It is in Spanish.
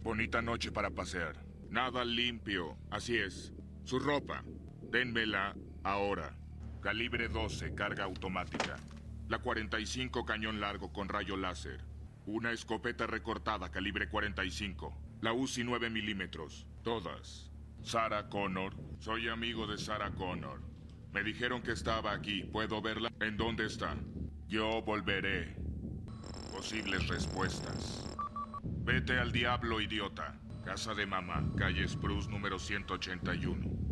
Bonita noche para pasear. Nada limpio, así es. Su ropa, dénmela ahora. Calibre 12, carga automática. La 45, cañón largo con rayo láser. Una escopeta recortada, calibre 45. La UCI 9 milímetros. Todas. Sarah Connor. Soy amigo de Sarah Connor. Me dijeron que estaba aquí. ¿Puedo verla? ¿En dónde está? Yo volveré. Posibles respuestas. Vete al diablo, idiota. Casa de mamá, calle Spruce número 181.